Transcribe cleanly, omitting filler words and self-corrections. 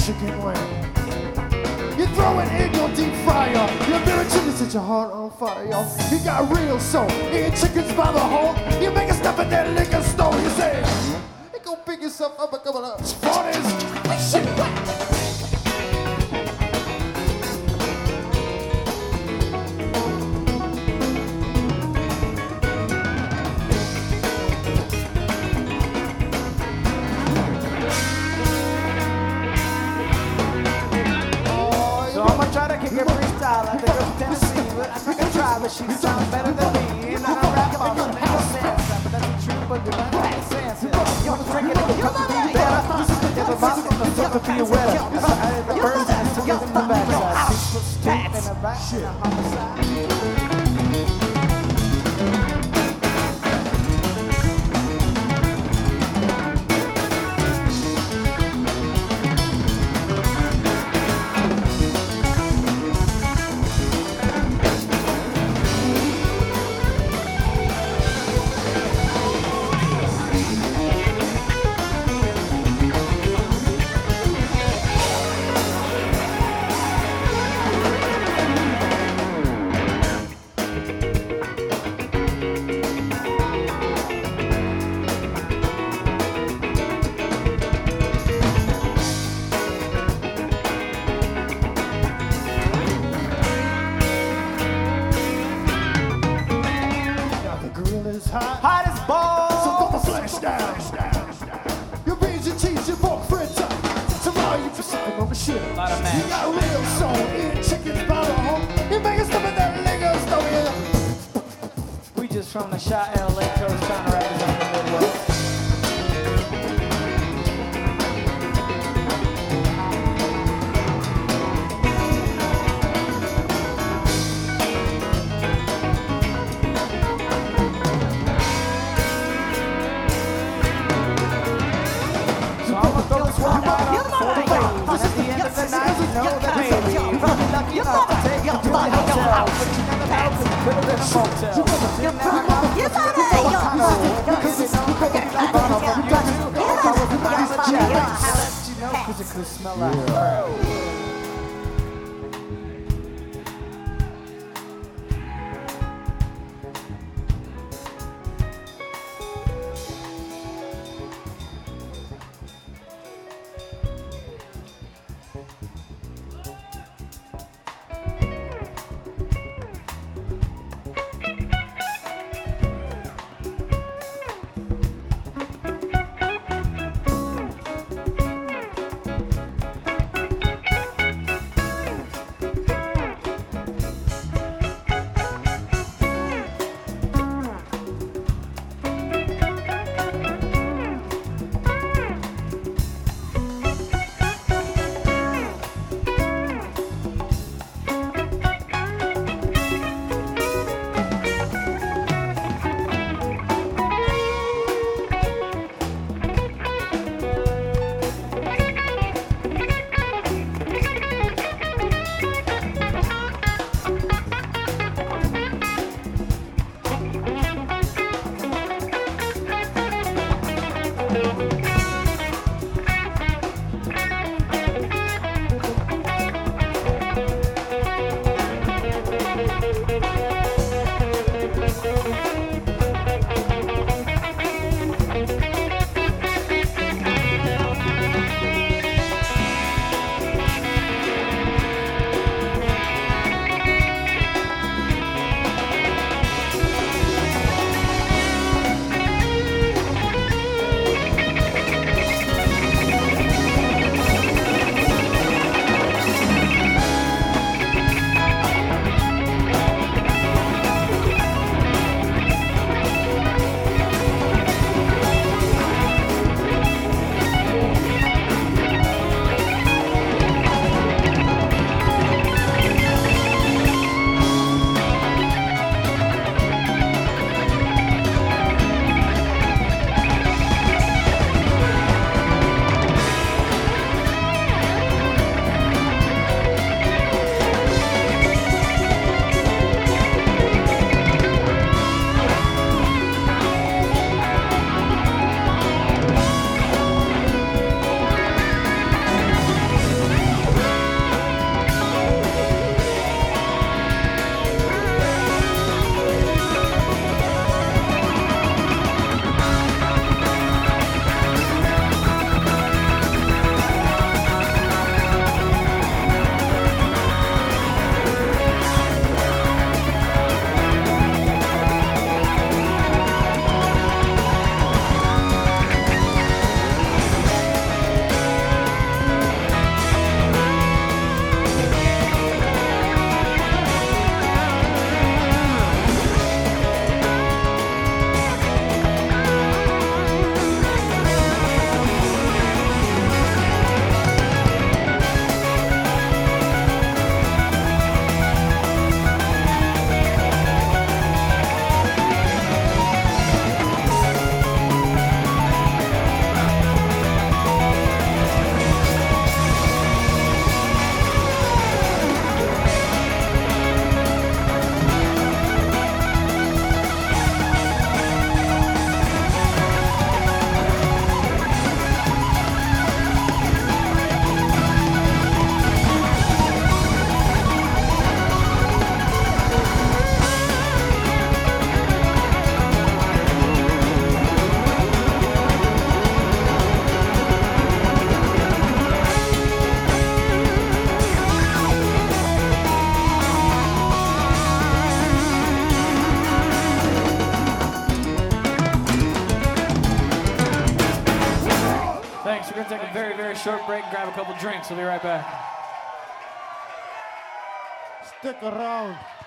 chicken wing. You throw it in your deep fryer. Your very chicken set your heart on fire. You got real soul. Eat chickens by the hole. You make a step in that liquor store. You say, hey, go pick yourself up a couple of 40s. Shit. But she sounds better than me, and I rap on the house sense. But that's the truth, but you're not making sense. You're drinking it, you're not better. There's a box on the floor to be a winner. I had the first time to get in the backside. 6 foot deep in the back, shit, homicide. Hot as balls. So put the flesh down. Your beans and cheese, your pork fritter. Tomorrow you just sipping on the shit. You got real soul. Eating chickens by the home. You make us stop in that liquor store. We just from the shot LA coast trying to represent the Midwest. Physically smell like crap. Thanks. We're going to take a very, very short break and grab a couple drinks. We'll be right back. Stick around.